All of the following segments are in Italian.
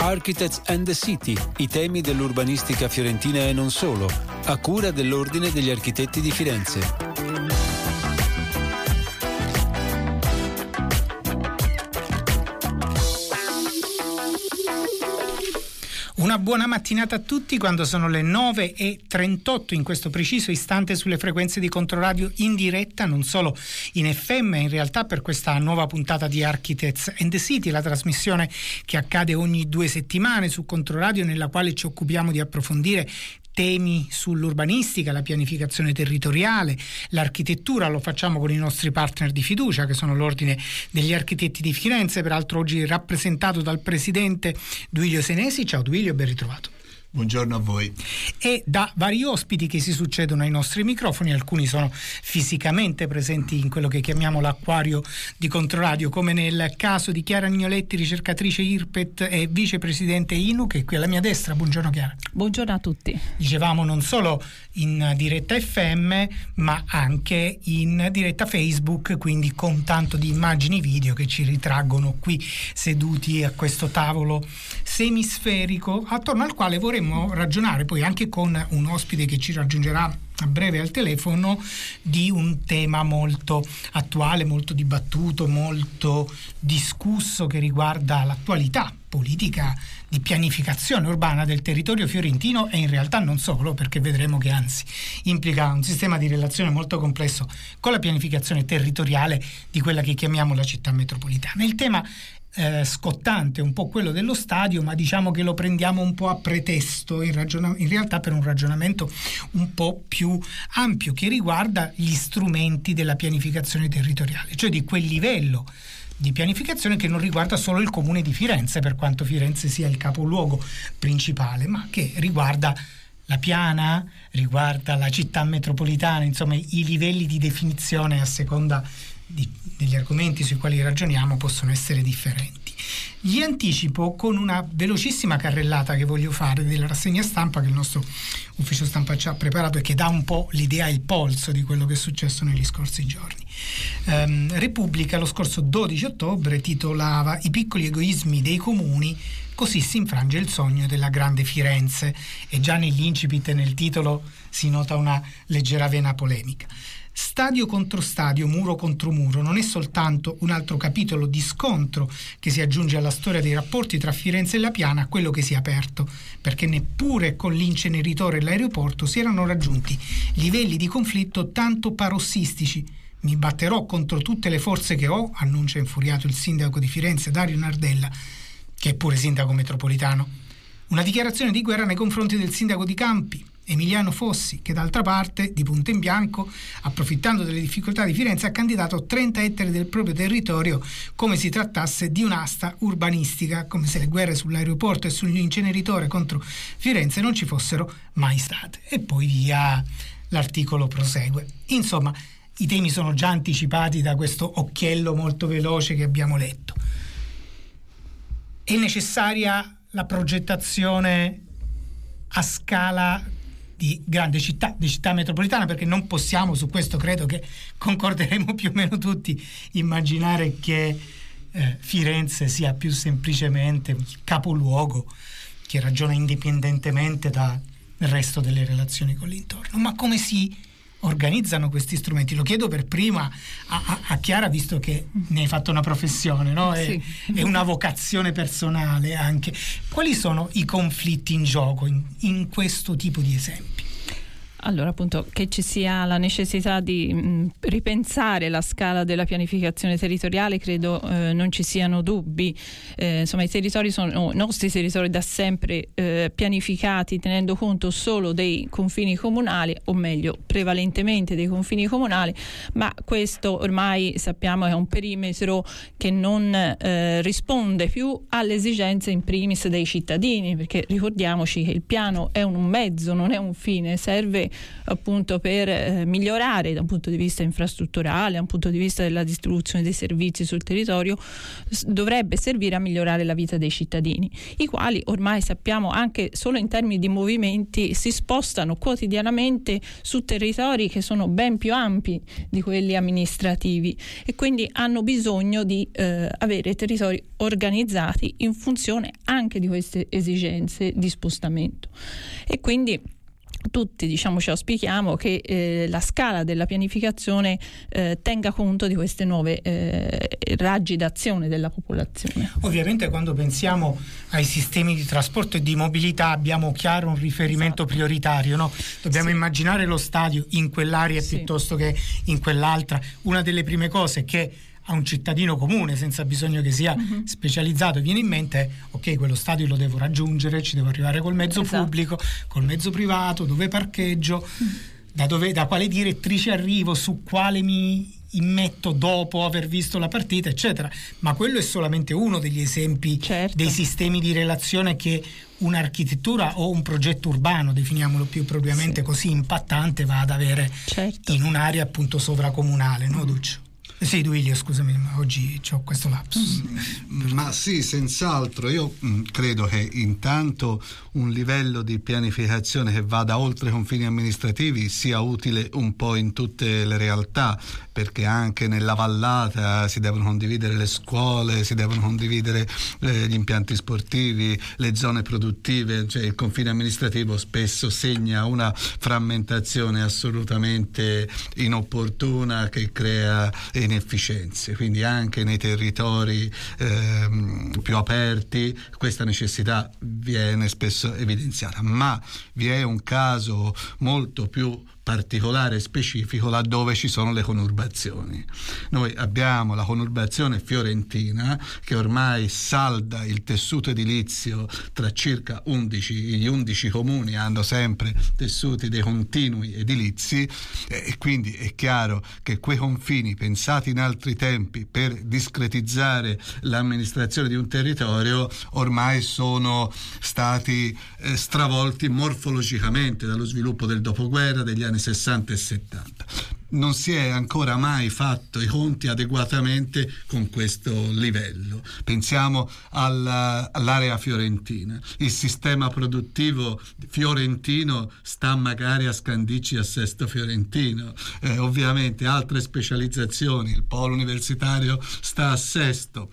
Architects and the City, i temi dell'urbanistica fiorentina e non solo, a cura dell'Ordine degli Architetti di Firenze. Una buona mattinata a tutti quando sono le 9:38 in questo preciso istante sulle frequenze di Controradio in diretta, non solo in FM, in realtà per questa nuova puntata di Architects and the City, la trasmissione che accade ogni 2 settimane su Controradio, nella quale ci occupiamo di approfondire temi sull'urbanistica, la pianificazione territoriale, l'architettura. Lo facciamo con i nostri partner di fiducia, che sono l'Ordine degli Architetti di Firenze, peraltro oggi rappresentato dal presidente Duilio Senesi. Ciao Duilio, ben ritrovato. Buongiorno a voi. E da vari ospiti che si succedono ai nostri microfoni, alcuni sono fisicamente presenti in quello che chiamiamo l'acquario di Controradio, come nel caso di Chiara Agnoletti, ricercatrice IRPET e vicepresidente INU, che è qui alla mia destra. Buongiorno Chiara. Buongiorno a tutti. Dicevamo non solo in diretta FM, ma anche in diretta Facebook, quindi con tanto di immagini video che ci ritraggono qui seduti a questo tavolo semisferico, attorno al quale vorremmo ragionare poi anche con un ospite che ci raggiungerà a breve al telefono, di un tema molto attuale, molto dibattuto, molto discusso, che riguarda l'attualità politica di pianificazione urbana del territorio fiorentino, e in realtà non solo, perché vedremo che anzi implica un sistema di relazione molto complesso con la pianificazione territoriale di quella che chiamiamo la città metropolitana. Il tema scottante è un po' quello dello stadio, ma diciamo che lo prendiamo un po' a pretesto in realtà per un ragionamento un po' più ampio, che riguarda gli strumenti della pianificazione territoriale, cioè di quel livello di pianificazione che non riguarda solo il comune di Firenze, per quanto Firenze sia il capoluogo principale, ma che riguarda la piana, riguarda la città metropolitana. Insomma, i livelli di definizione, a seconda degli argomenti sui quali ragioniamo, possono essere differenti. Gli anticipo con una velocissima carrellata che voglio fare della rassegna stampa che il nostro ufficio stampa ci ha preparato e che dà un po' l'idea e il polso di quello che è successo negli scorsi giorni. Repubblica lo scorso 12 ottobre titolava "I piccoli egoismi dei comuni, così si infrange il sogno della grande Firenze", e già nell'incipit e nel titolo si nota una leggera vena polemica. Stadio contro stadio, muro contro muro, non è soltanto un altro capitolo di scontro che si aggiunge alla storia dei rapporti tra Firenze e la Piana, quello che si è aperto, perché neppure con l'inceneritore e l'aeroporto si erano raggiunti livelli di conflitto tanto parossistici. "Mi batterò contro tutte le forze che ho", annuncia infuriato il sindaco di Firenze Dario Nardella, che è pure sindaco metropolitano. Una dichiarazione di guerra nei confronti del sindaco di Campi, Emiliano Fossi, che d'altra parte, di punto in bianco, approfittando delle difficoltà di Firenze, ha candidato 30 ettari del proprio territorio come si trattasse di un'asta urbanistica, come se le guerre sull'aeroporto e sull'inceneritore contro Firenze non ci fossero mai state. E poi via, l'articolo prosegue. Insomma, i temi sono già anticipati da questo occhiello molto veloce che abbiamo letto. È necessaria la progettazione a scala di grande città, di città metropolitana, perché non possiamo, su questo credo che concorderemo più o meno tutti, immaginare che Firenze sia più semplicemente il capoluogo che ragiona indipendentemente dal resto delle relazioni con l'intorno. Ma come si organizzano questi strumenti? Lo chiedo per prima a Chiara, visto che ne hai fatto una professione, no? È una vocazione personale anche. Quali sono i conflitti in gioco in questo tipo di esempi? Allora, appunto, che ci sia la necessità di ripensare la scala della pianificazione territoriale, credo non ci siano dubbi. Insomma, i territori sono i nostri territori da sempre pianificati tenendo conto solo dei confini comunali, o meglio, prevalentemente dei confini comunali, ma questo ormai sappiamo è un perimetro che non risponde più alle esigenze in primis dei cittadini, perché ricordiamoci che il piano è un mezzo, non è un fine, serve appunto per migliorare da un punto di vista infrastrutturale, da un punto di vista della distribuzione dei servizi sul territorio, dovrebbe servire a migliorare la vita dei cittadini, i quali ormai sappiamo anche solo in termini di movimenti si spostano quotidianamente su territori che sono ben più ampi di quelli amministrativi e quindi hanno bisogno di avere territori organizzati in funzione anche di queste esigenze di spostamento. E quindi tutti ci auspichiamo che la scala della pianificazione tenga conto di queste nuove raggi d'azione della popolazione. Ovviamente quando pensiamo ai sistemi di trasporto e di mobilità abbiamo chiaro un riferimento prioritario, no? Dobbiamo immaginare lo stadio in quell'area piuttosto che in quell'altra. Una delle prime cose che a un cittadino comune, senza bisogno che sia specializzato, viene in mente: ok, quello stadio lo devo raggiungere, ci devo arrivare col mezzo pubblico, col mezzo privato, dove parcheggio, da quale direttrice arrivo, su quale mi immetto dopo aver visto la partita, eccetera. Ma quello è solamente uno degli esempi dei sistemi di relazione che un'architettura o un progetto urbano, definiamolo più propriamente così, impattante va ad avere in un'area appunto sovracomunale, no Duccio? Sì, Duilio, scusami, ma oggi ho questo lapsus. Ma sì, senz'altro. Io credo che intanto un livello di pianificazione che vada oltre i confini amministrativi sia utile un po' in tutte le realtà, perché anche nella vallata si devono condividere le scuole, si devono condividere gli impianti sportivi, le zone produttive, cioè il confine amministrativo spesso segna una frammentazione assolutamente inopportuna che crea inefficienze, quindi anche nei territori più aperti questa necessità viene spesso evidenziata, ma vi è un caso molto più particolare e specifico laddove ci sono le conurbazioni. Noi abbiamo la conurbazione fiorentina che ormai salda il tessuto edilizio tra circa 11, gli 11 comuni hanno sempre tessuti dei continui edilizi e quindi è chiaro che quei confini pensati in altri tempi per discretizzare l'amministrazione di un territorio ormai sono stati stravolti morfologicamente dallo sviluppo del dopoguerra, degli anni 60 e 70. Non si è ancora mai fatto i conti adeguatamente con questo livello. Pensiamo all'area fiorentina. Il sistema produttivo fiorentino sta magari a Scandicci, a Sesto Fiorentino. Ovviamente altre specializzazioni, il polo universitario sta a Sesto.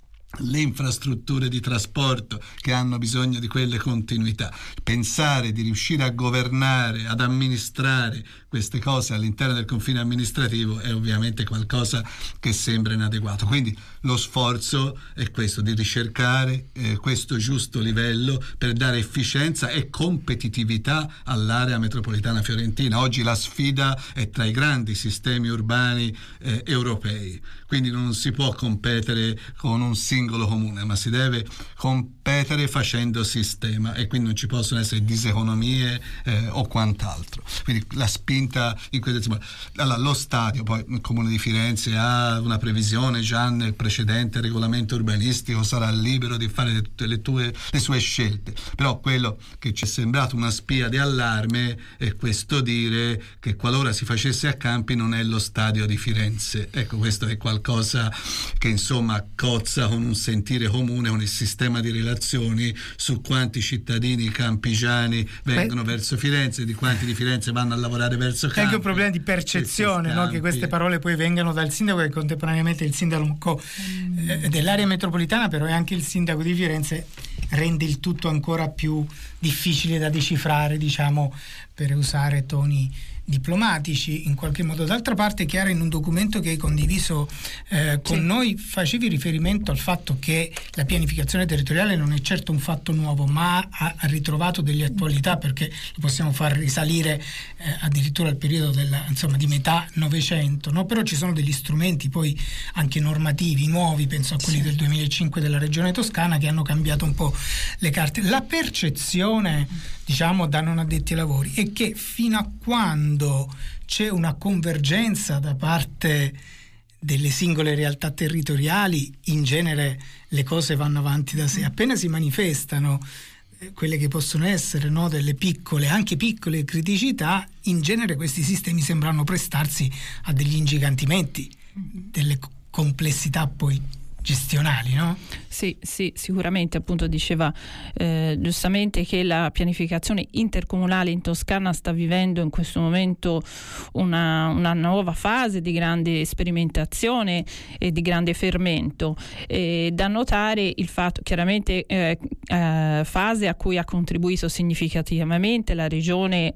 Le infrastrutture di trasporto che hanno bisogno di quelle continuità. Pensare di riuscire a governare, ad amministrare queste cose all'interno del confine amministrativo è ovviamente qualcosa che sembra inadeguato. Quindi lo sforzo è questo, di ricercare questo giusto livello per dare efficienza e competitività all'area metropolitana fiorentina. Oggi la sfida è tra i grandi sistemi urbani europei, quindi non si può competere con un singolo comune, ma si deve competere facendo sistema e quindi non ci possono essere diseconomie o quant'altro. Quindi la spinta in questo. Allora, lo stadio, poi il Comune di Firenze ha una previsione già nel precedente regolamento urbanistico, sarà libero di fare le sue scelte, però quello che ci è sembrato una spia di allarme è questo dire che qualora si facesse a campi non è lo stadio di Firenze. Ecco, questo è qualcosa che insomma cozza con un sentire comune, con il sistema di relazioni su quanti cittadini campigiani vengono verso Firenze, di quanti di Firenze vanno a lavorare verso Campi. È anche un problema di percezione, no? Che queste parole poi vengano dal sindaco, che contemporaneamente il sindaco dell'area metropolitana, però è anche il sindaco di Firenze, rende il tutto ancora più difficile da decifrare, diciamo, per usare toni diplomatici in qualche modo. D'altra parte, Chiara, in un documento che hai condiviso con noi facevi riferimento al fatto che la pianificazione territoriale non è certo un fatto nuovo, ma ha ritrovato delle attualità, perché lo possiamo far risalire addirittura al periodo di metà Novecento, no? Però ci sono degli strumenti poi anche normativi nuovi, penso a quelli del 2005 della Regione Toscana, che hanno cambiato un po' le carte. La percezione, diciamo, da non addetti ai lavori è che fino a quando c'è una convergenza da parte delle singole realtà territoriali, in genere le cose vanno avanti da sé. Appena si manifestano quelle che possono essere, no, delle piccole, anche piccole criticità, in genere questi sistemi sembrano prestarsi a degli ingigantimenti, delle complessità poi gestionali, no? Sì, sicuramente. Appunto diceva giustamente che la pianificazione intercomunale in Toscana sta vivendo in questo momento una nuova fase di grande sperimentazione e di grande fermento. Da notare il fatto, chiaramente fase a cui ha contribuito significativamente la Regione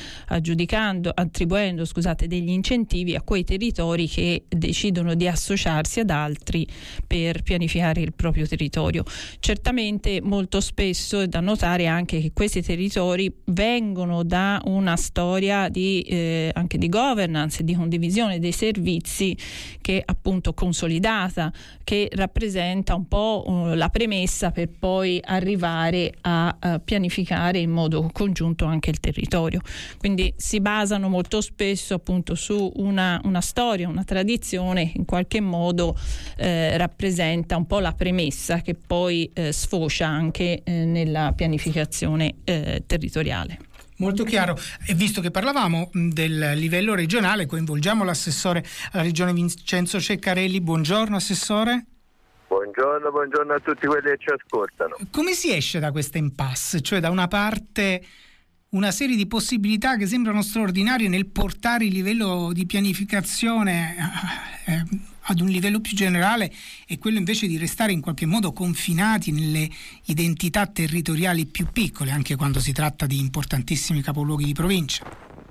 attribuendo degli incentivi a quei territori che decidono di associarsi ad altri per pianificare il proprio territorio. Certamente molto spesso è da notare anche che questi territori vengono da una storia anche di governance, di condivisione dei servizi che appunto consolidata, che rappresenta un po' la premessa per poi arrivare a pianificare in modo congiunto anche il territorio. Quindi si basano molto spesso appunto su una storia, una tradizione che in qualche modo rappresenta un po' la premessa che poi sfocia anche nella pianificazione territoriale. Molto chiaro. E visto che parlavamo del livello regionale, coinvolgiamo l'assessore alla regione Vincenzo Ceccarelli. Buongiorno assessore. Buongiorno a tutti quelli che ci ascoltano. Come si esce da questa impasse? Cioè, da una parte una serie di possibilità che sembrano straordinarie nel portare il livello di pianificazione ad un livello più generale, e quello invece di restare in qualche modo confinati nelle identità territoriali più piccole, anche quando si tratta di importantissimi capoluoghi di provincia.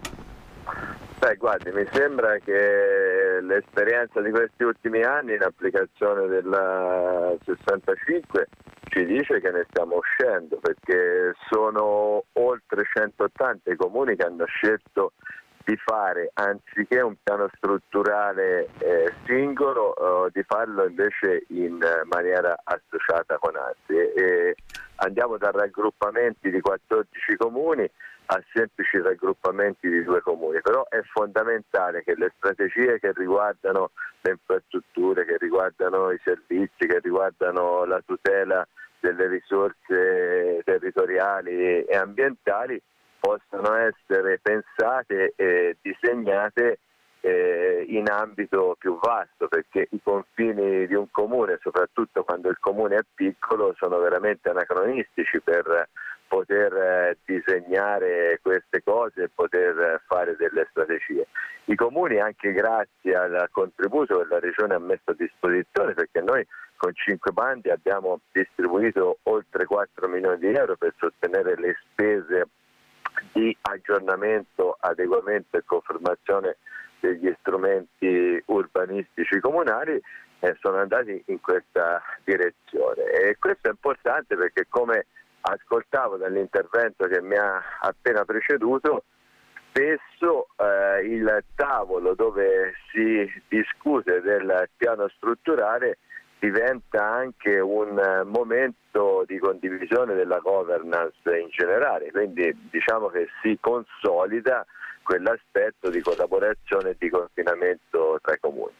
Guardi, mi sembra che l'esperienza di questi ultimi anni in applicazione della 65 ci dice che ne stiamo uscendo, perché sono oltre 180 i comuni che hanno scelto di fare, anziché un piano strutturale singolo, di farlo invece in maniera associata con altri. E andiamo da raggruppamenti di 14 comuni a semplici raggruppamenti di 2 comuni, però è fondamentale che le strategie che riguardano le infrastrutture, che riguardano i servizi, che riguardano la tutela delle risorse territoriali e ambientali possano essere pensate e disegnate in ambito più vasto, perché i confini di un comune, soprattutto quando il comune è piccolo, sono veramente anacronistici per poter disegnare queste cose e poter fare delle strategie. I comuni, anche grazie al contributo che la Regione ha messo a disposizione, perché noi con 5 bandi abbiamo distribuito oltre 4 milioni di euro per sostenere le spese di aggiornamento, adeguamento e conformazione degli strumenti urbanistici comunali, sono andati in questa direzione. E questo è importante perché, come ascoltavo dall'intervento che mi ha appena preceduto, spesso il tavolo dove si discute del piano strutturale diventa anche un momento di condivisione della governance in generale, quindi diciamo che si consolida quell'aspetto di collaborazione e di coordinamento tra i comuni.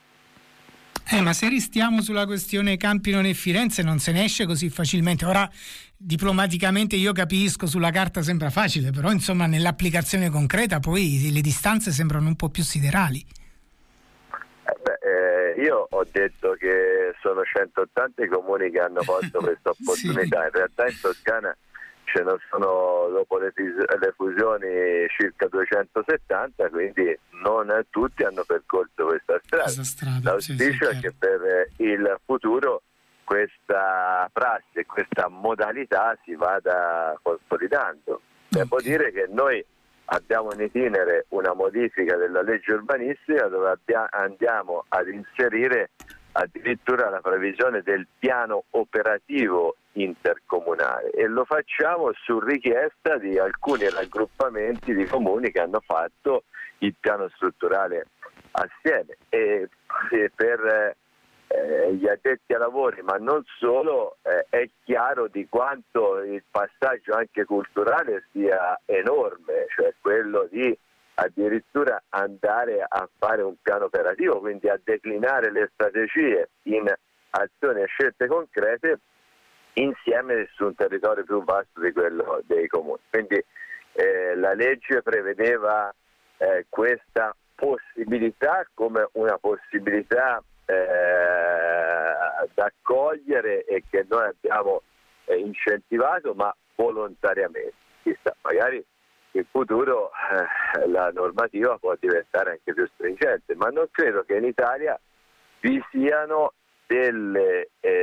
Ma se restiamo sulla questione Campino e Firenze non se ne esce così facilmente. Ora, diplomaticamente io capisco, sulla carta sembra facile, però insomma nell'applicazione concreta poi le distanze sembrano un po' più siderali. Io ho detto che sono 180 i comuni che hanno posto questa opportunità. Sì. In realtà in Toscana ce ne sono, dopo le fusioni, circa 270, quindi non tutti hanno percorso questa strada. L'auspicio è che per il futuro questa prassi e questa modalità si vada consolidando. Devo dire che noi abbiamo in itinere una modifica della legge urbanistica dove andiamo ad inserire addirittura la previsione del piano operativo intercomunale, e lo facciamo su richiesta di alcuni raggruppamenti di comuni che hanno fatto il piano strutturale assieme, e per gli addetti ai lavori, ma non solo, è chiaro di quanto il passaggio anche culturale sia enorme, cioè quello di addirittura andare a fare un piano operativo, quindi a declinare le strategie in azioni e scelte concrete insieme su un territorio più vasto di quello dei comuni. Quindi la legge prevedeva questa possibilità come una possibilità da accogliere e che noi abbiamo incentivato, ma volontariamente. Chissà, magari in futuro la normativa può diventare anche più stringente, ma non credo che in Italia vi siano degli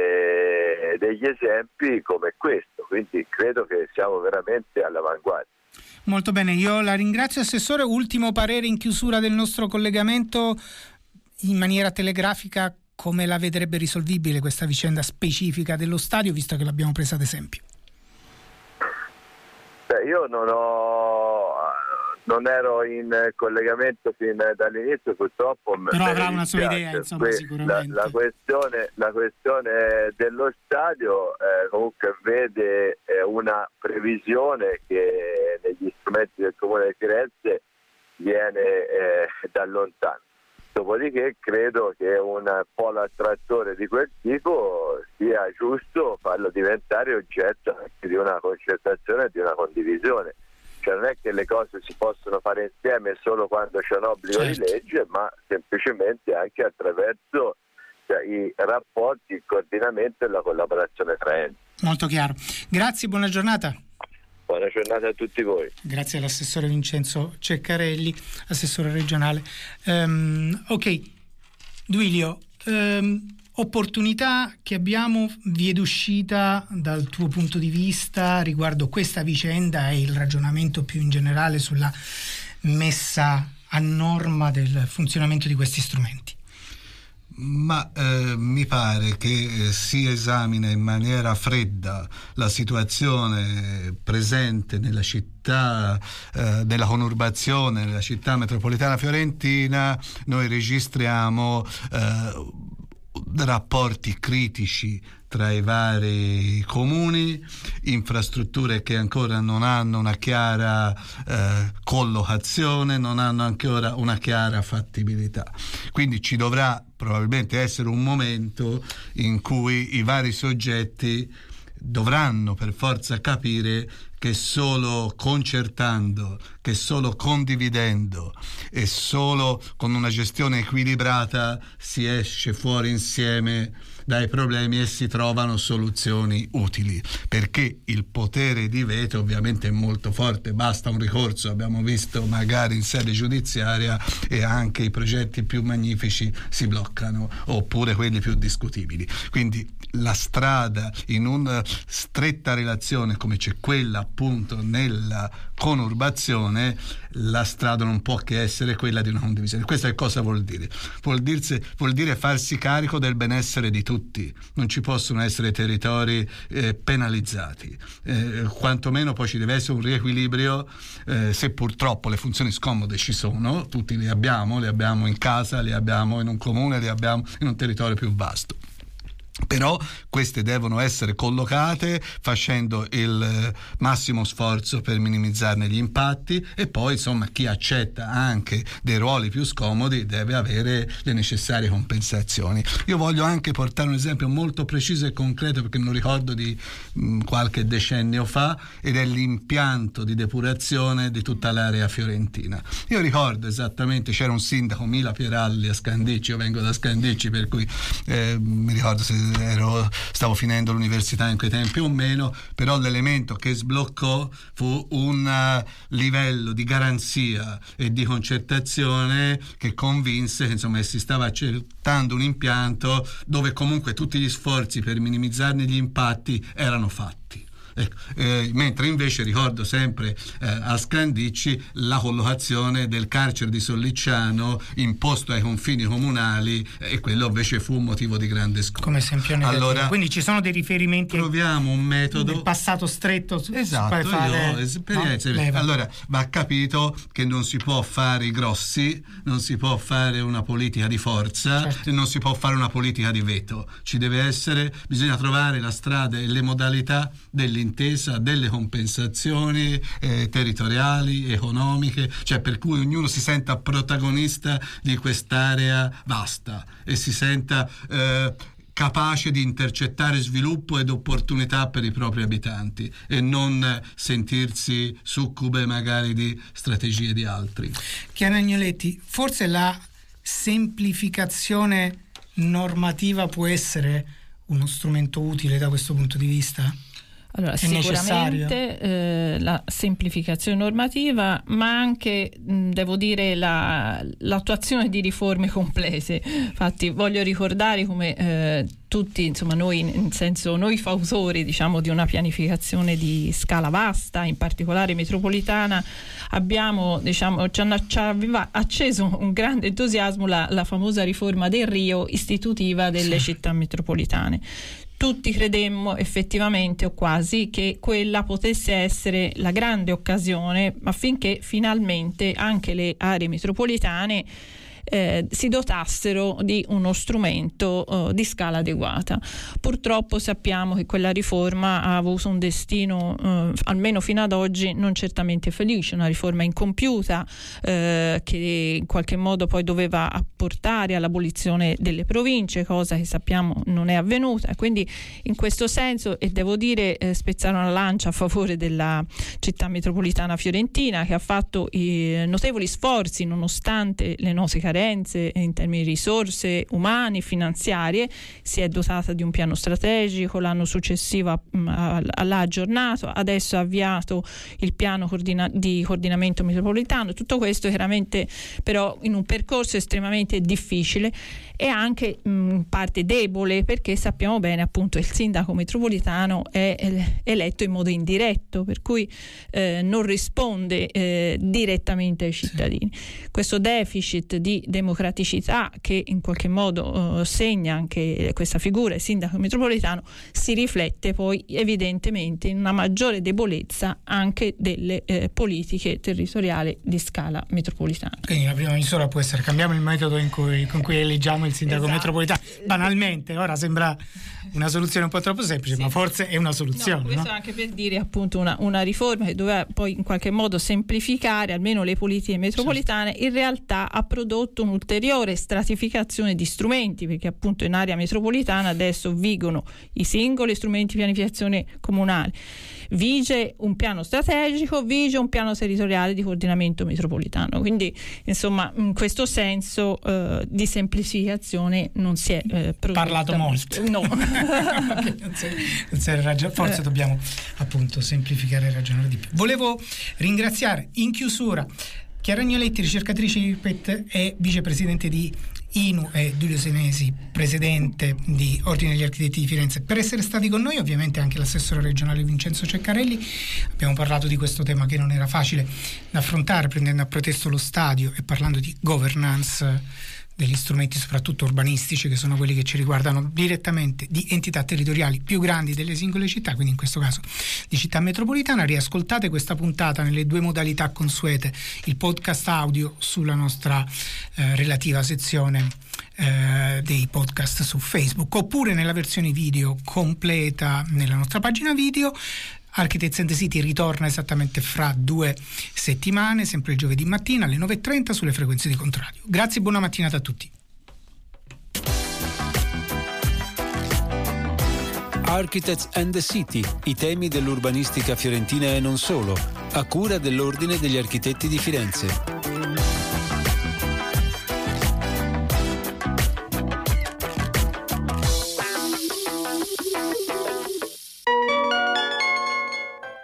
esempi come questo, quindi credo che siamo veramente all'avanguardia. Molto bene, io la ringrazio, Assessore. Ultimo parere in chiusura del nostro collegamento, in maniera telegrafica, come la vedrebbe risolvibile questa vicenda specifica dello stadio, visto che l'abbiamo presa ad esempio? Io non ero in collegamento fin dall'inizio, purtroppo. Però avrà una sua idea, insomma, sicuramente. La questione dello stadio comunque vede una previsione che negli strumenti del Comune di Firenze viene da lontano. Dopodiché credo che un polo attrattore di quel tipo sia giusto farlo diventare oggetto anche di una concertazione e di una condivisione. Cioè non è che le cose si possono fare insieme solo quando c'è un obbligo di legge, ma semplicemente anche attraverso i rapporti, il coordinamento e la collaborazione tra enti. Molto chiaro. Grazie, buona giornata. Buona giornata a tutti voi. Grazie all'assessore Vincenzo Ceccarelli, assessore regionale. Ok, Duilio, opportunità che abbiamo, via d'uscita dal tuo punto di vista riguardo questa vicenda e il ragionamento più in generale sulla messa a norma del funzionamento di questi strumenti? Ma mi pare che si esamina in maniera fredda la situazione presente nella città della conurbazione, nella città metropolitana fiorentina. Noi registriamo rapporti critici tra i vari comuni, infrastrutture che ancora non hanno una chiara collocazione, non hanno ancora una chiara fattibilità. Quindi ci dovrà probabilmente essere un momento in cui i vari soggetti dovranno per forza capire che solo concertando, che solo condividendo e solo con una gestione equilibrata si esce fuori insieme dai problemi e si trovano soluzioni utili, perché il potere di veto ovviamente è molto forte, basta un ricorso, abbiamo visto magari in sede giudiziaria, e anche i progetti più magnifici si bloccano, oppure quelli più discutibili. Quindi la strada, in una stretta relazione come c'è quella appunto nella conurbazione, la strada non può che essere quella di una condivisione. Questo che cosa vuol dire? Vuol dire farsi carico del benessere di tutti. Non ci possono essere territori penalizzati, quantomeno poi ci deve essere un riequilibrio, se purtroppo le funzioni scomode ci sono, tutti le abbiamo in casa, le abbiamo in un comune, le abbiamo in un territorio più vasto. Però queste devono essere collocate facendo il massimo sforzo per minimizzarne gli impatti, e poi insomma chi accetta anche dei ruoli più scomodi deve avere le necessarie compensazioni. Io voglio anche portare un esempio molto preciso e concreto, perché me lo ricordo di qualche decennio fa, ed è l'impianto di depurazione di tutta l'area fiorentina. Io ricordo esattamente, c'era un sindaco, Mila Pieralli, a Scandicci, io vengo da Scandicci, per cui mi ricordo se stavo finendo l'università in quei tempi o meno, però l'elemento che sbloccò fu un livello di garanzia e di concertazione che convinse che insomma si stava accettando un impianto dove comunque tutti gli sforzi per minimizzarne gli impatti erano fatti. Ecco, mentre invece ricordo sempre a Scandicci la collocazione del carcere di Sollicciano imposto ai confini comunali, e quello invece fu un motivo di grande scontro. Come esempio negativo. Allora, quindi ci sono dei riferimenti, troviamo un metodo del passato stretto, esatto, per fare esperienze. No? Allora va capito che non si può fare i grossi, non si può fare una politica di forza, certo, e non si può fare una politica di veto. Bisogna trovare la strada e le modalità dell'intesa, delle compensazioni territoriali, economiche, cioè per cui ognuno si senta protagonista di quest'area vasta e si senta capace di intercettare sviluppo ed opportunità per i propri abitanti e non sentirsi succube magari di strategie di altri. Chiara Agnoletti, forse la semplificazione normativa può essere uno strumento utile da questo punto di vista? Allora, sicuramente la semplificazione normativa, ma anche devo dire l'attuazione di riforme complesse. Infatti voglio ricordare come tutti, insomma, noi, in senso noi fautori, diciamo, di una pianificazione di scala vasta, in particolare metropolitana, abbiamo, diciamo, ci aveva acceso un grande entusiasmo la famosa riforma del Rio istitutiva delle città metropolitane. Tutti credemmo effettivamente, o quasi, che quella potesse essere la grande occasione affinché finalmente anche le aree metropolitane si dotassero di uno strumento di scala adeguata. Purtroppo sappiamo che quella riforma ha avuto un destino, almeno fino ad oggi, non certamente felice, una riforma incompiuta che in qualche modo poi doveva apportare all'abolizione delle province, cosa che sappiamo non è avvenuta. Quindi in questo senso, e devo dire, spezzare una lancia a favore della città metropolitana fiorentina, che ha fatto notevoli sforzi nonostante le note carenze in termini di risorse umane e finanziarie. Si è dotata di un piano strategico, l'anno successivo l'ha aggiornato, adesso ha avviato il piano di coordinamento metropolitano. Tutto questo chiaramente però in un percorso estremamente difficile e anche in parte debole, perché sappiamo bene, appunto, il sindaco metropolitano è eletto in modo indiretto, per cui non risponde direttamente ai cittadini. Questo deficit di democraticità che in qualche modo segna anche questa figura, il sindaco metropolitano, si riflette poi evidentemente in una maggiore debolezza anche delle politiche territoriali di scala metropolitana. Quindi la prima misura può essere: cambiamo il metodo con cui eleggiamo il sindaco metropolitano. Banalmente, ora sembra una soluzione un po' troppo semplice, ma forse è una soluzione. No, questo anche per dire, appunto, una riforma che doveva poi in qualche modo semplificare almeno le politiche metropolitane, in realtà ha prodotto un'ulteriore stratificazione di strumenti, perché appunto in area metropolitana adesso vigono i singoli strumenti di pianificazione comunale, vige un piano strategico, vige un piano territoriale di coordinamento metropolitano. Quindi insomma, in questo senso di semplificazione non si è parlato molto. No. Forse dobbiamo appunto semplificare e ragionare di più. Volevo ringraziare in chiusura Chiara Agnoletti, ricercatrice di IRPET e vicepresidente di INU, e Giulio Senesi, presidente di Ordine degli Architetti di Firenze, per essere stati con noi. Ovviamente anche l'assessore regionale Vincenzo Ceccarelli. Abbiamo parlato di questo tema che non era facile da affrontare, prendendo a pretesto lo stadio e parlando di governance degli strumenti soprattutto urbanistici, che sono quelli che ci riguardano direttamente, di entità territoriali più grandi delle singole città, quindi in questo caso di città metropolitana. Riascoltate questa puntata nelle due modalità consuete: il podcast audio sulla nostra relativa sezione dei podcast su Facebook, oppure nella versione video completa nella nostra pagina video. Architects and the City ritorna esattamente fra 2 settimane, sempre il giovedì mattina alle 9:30 sulle frequenze di Contradio. Grazie e buona mattinata a tutti. Architects and the City, i temi dell'urbanistica fiorentina e non solo, a cura dell'Ordine degli Architetti di Firenze.